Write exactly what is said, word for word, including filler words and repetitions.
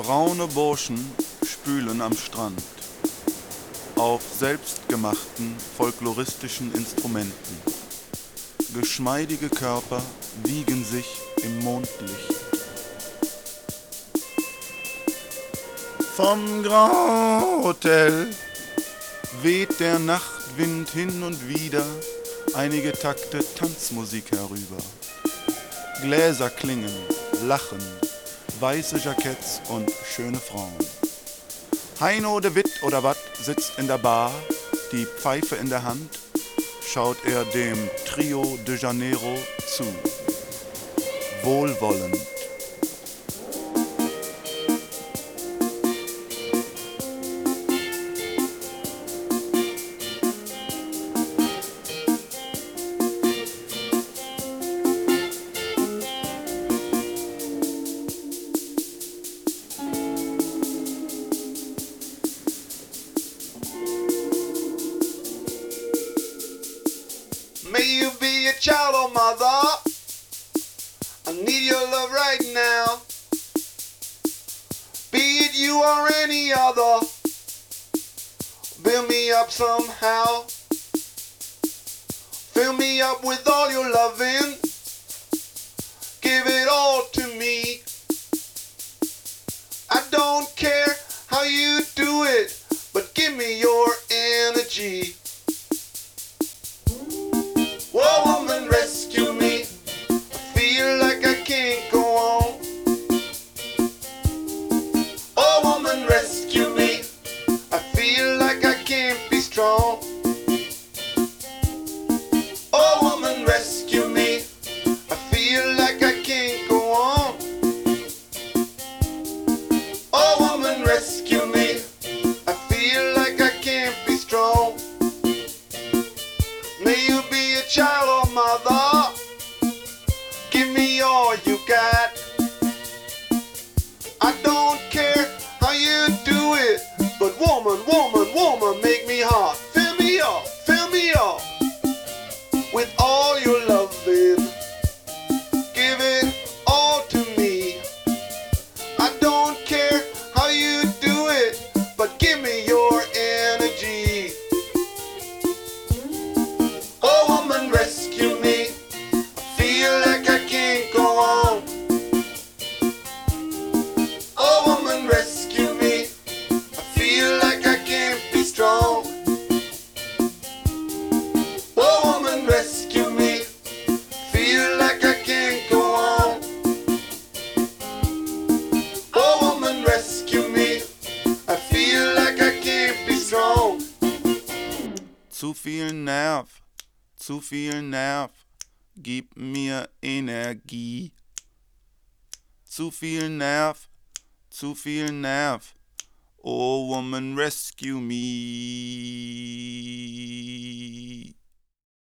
Braune Burschen spülen am Strand auf selbstgemachten folkloristischen Instrumenten. Geschmeidige Körper wiegen sich im Mondlicht. Vom Grand Hotel weht der Nachtwind hin und wieder einige Takte Tanzmusik herüber. Gläser klingen, lachen, weiße Jacketts und schöne Frauen. Heino de Witt oder wat sitzt in der Bar, die Pfeife in der Hand, schaut er dem Trio de Janeiro zu. Wohlwollend. May you be a child or mother, I need your love right now. Be it you or any other, build me up somehow. Fill me up with all your loving, give it all to me. I don't care how you do it, but give me your energy. Whoa, woman, rescue me. I feel like I can't go on. Oh, woman, rescue me. I feel like I can't be strong. Oh, woman, rescue me. I feel like I can't go on. Oh, woman, rescue me. I feel like I can't be strong. May you be a child or mother, give me all you got. I don't care how you do it, but woman, woman, woman, make me hot. Fill me up, fill me up with all your loving. Give it all to me. I don't care how you do it, but give me your energy. Oh, woman, rescue me. I feel like I can't go on. Oh, woman, rescue me. I feel like I can't be strong. Oh, woman, rescue me. Feel like I can't go on. Oh, woman, rescue me. I feel like I can't be strong. Zu viel Nerv, zu viel Nerv, gib mir Energie. Zu viel Nerv, zu viel Nerv, oh woman, rescue me.